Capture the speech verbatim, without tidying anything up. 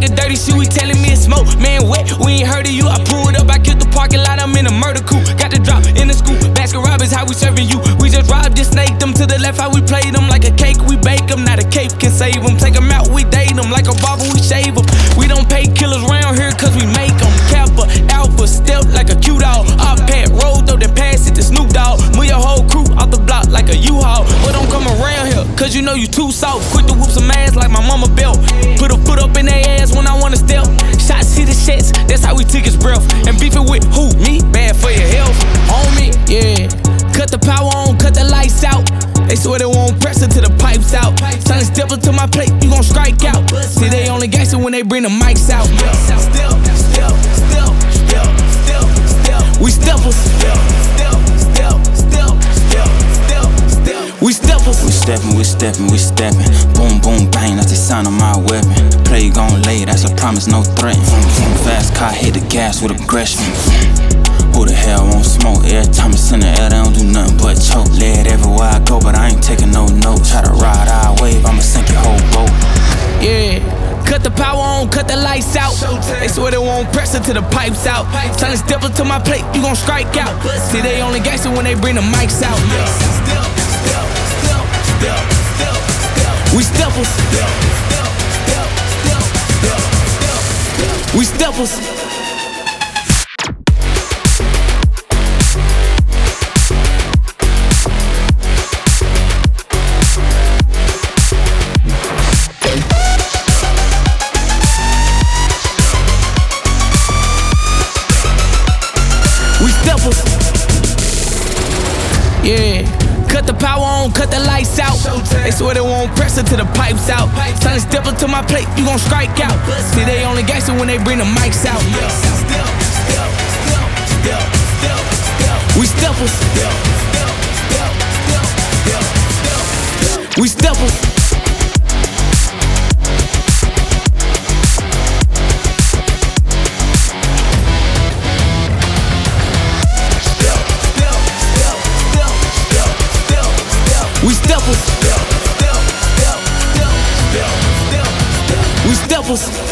nigga dirty shit, we telling me it's smoke. Man, wet, we ain't heard of you. I pulled up, I killed the parking lot, I'm in a murder coupe. Got the drop in the scoop, Baskin Robbins, how we serving you. We just robbed, just snaked them to the left, how we played them. Like a cake, we bake them, not a cape can save them. Take them out, we date them, like a barber, we shave them. We don't pay killers round here, cause we make them. Kappa, Alpha, stealth like a Q-Dog. Op pad, roll though, then pass it to Snoop Dogg. Move your whole crew off the block like a U-Haul. But don't come around here, cause you know you too soft. Quick to whoop some ass like my mama belt. Put a foot up in their ass when I wanna step. Shots hit the shots, that's how we took his breath. And beefing with who? Me? Bad for your health. Homie, yeah. Cut the power on, cut the lights out. They swear they won't press it till the pipes out. Tryna step up to my plate, you gon' strike out. See, they only gangster when they bring the mics out. Step, step, step, step, step, step. We steppers. Step, step, step, step, step, step, step. We steppers. We steppin', we steppin', we steppin'. Boom, boom, bang, that's the sound of my weapon. Play gon' lay, that's a promise, no threat. Fast car, hit the gas with aggression. Who the hell won't smoke? Every time it's in the air, they don't do nothing but choke. Lead everywhere I go, but I ain't taking no notes. Try to ride our wave, I'ma sink your whole boat. Yeah, cut the power on, cut the lights out. They swear they won't press it till the pipes out. Tryna step up to my plate, you gon' strike out. See, they only gangster when they bring the mics out. We steppers. We steppers. Yeah, cut the power on, cut the lights out. They swear they won't press it till the pipes out. Tryna step up to my plate, you gon' strike out. See, they only gangster when they bring the mics out. We steppers. We steppers. We steppers. We steppers.